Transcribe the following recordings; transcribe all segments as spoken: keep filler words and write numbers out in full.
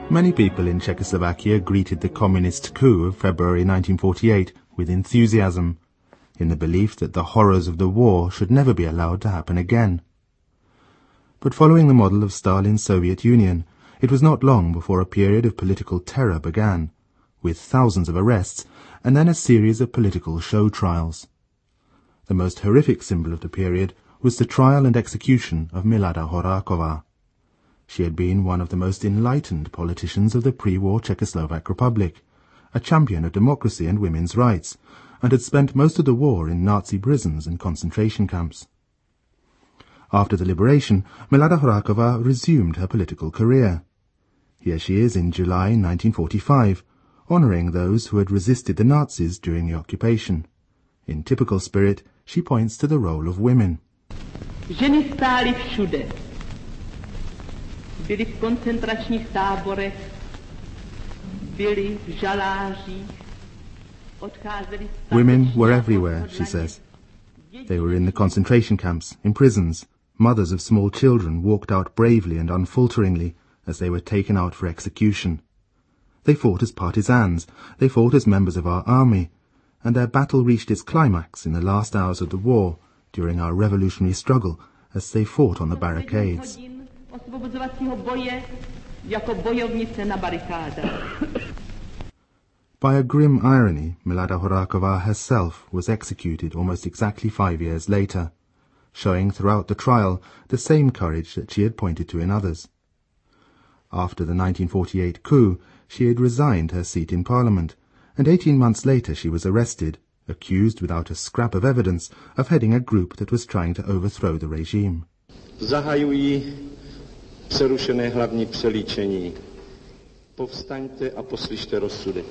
Many people in Czechoslovakia greeted the communist coup of February nineteen forty-eight with enthusiasm, in the belief that the horrors of the war should never be allowed to happen again. But following the model of Stalin's Soviet Union, it was not long before a period of political terror began, with thousands of arrests and then a series of political show trials. The most horrific symbol of the period was the trial and execution of Milada Horáková. She had been one of the most enlightened politicians of the pre-war Czechoslovak Republic, a champion of democracy and women's rights, and had spent most of the war in Nazi prisons and concentration camps. After the liberation, Milada Horáková resumed her political career. Here she is in July nineteen forty-five, honouring those who had resisted the Nazis during the occupation. In typical spirit, she points to the role of women. Ženy stály všude. Byly v koncentračních táborech, byly v žalářích, odcházeli z... Women were everywhere, she says. They were in the concentration camps, in prisons. Mothers of small children walked out bravely and unfalteringly as they were taken out for execution. They fought as partisans, they fought as members of our army, and their battle reached its climax in the last hours of the war, during our revolutionary struggle, as they fought on the barricades. By a grim irony, Milada Horáková herself was executed almost exactly five years later, showing throughout the trial the same courage that she had pointed to in others. After the nineteen forty-eight coup, she had resigned her seat in Parliament, and eighteen months later she was arrested, accused without a scrap of evidence of heading a group that was trying to overthrow the regime. Zahajují přerušené hlavní přelíčení. Povstaňte a poslyšte rozsudek.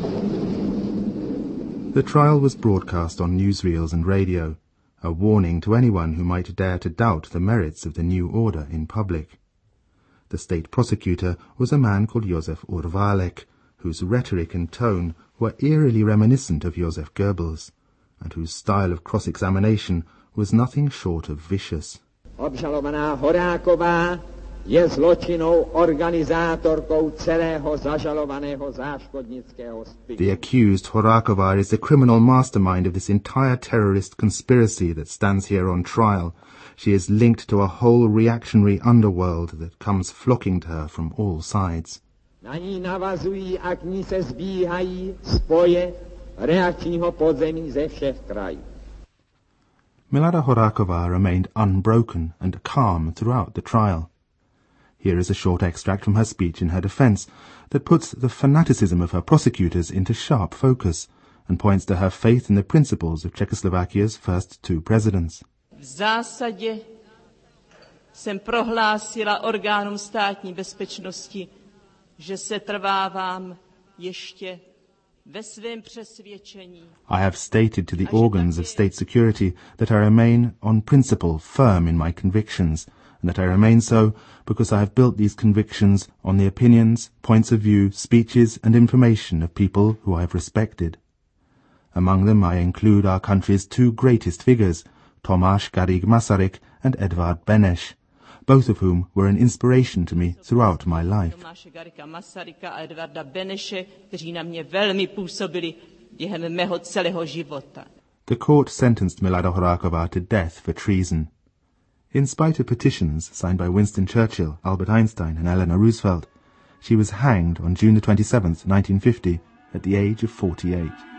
The trial was broadcast on newsreels and radio, a warning to anyone who might dare to doubt the merits of the new order in public. The state prosecutor was a man called Josef Urválek, whose rhetoric and tone were eerily reminiscent of Joseph Goebbels, and whose style of cross-examination was nothing short of vicious. Obžalovaná Horáková je zločinnou organizátorkou celého zažalovaného záškodnického styku. The accused Horáková is the criminal mastermind of this entire terrorist conspiracy that stands here on trial. She is linked to a whole reactionary underworld that comes flocking to her from all sides. Na ní navazují a k ní se zbíhají spoje reakčního podzemí ze všech krajů. Milada Horáková remained unbroken and calm throughout the trial. Here is a short extract from her speech in her defence that puts the fanaticism of her prosecutors into sharp focus and points to her faith in the principles of Czechoslovakia's first two presidents. V zásadě jsem prohlásila orgánům státní bezpečnosti, že se trvávám ještě ve svém přesvědčení. I have stated to the organs of state security that I remain on principle firm in my convictions, and that I remain so because I have built these convictions on the opinions, points of view, speeches and information of people who I have respected. Among them I include our country's two greatest figures, Tomáš Garrigue Masaryk and Edvard Beneš, both of whom were an inspiration to me throughout my life. Tomáše Garrigua Masaryka a Edvarda Beneše, kteří na mě velmi působili během mého celého života. The court sentenced Milada Horáková to death for treason. In spite of petitions signed by Winston Churchill, Albert Einstein and Eleanor Roosevelt, she was hanged on June the twenty-seventh, nineteen fifty, at the age of forty-eight.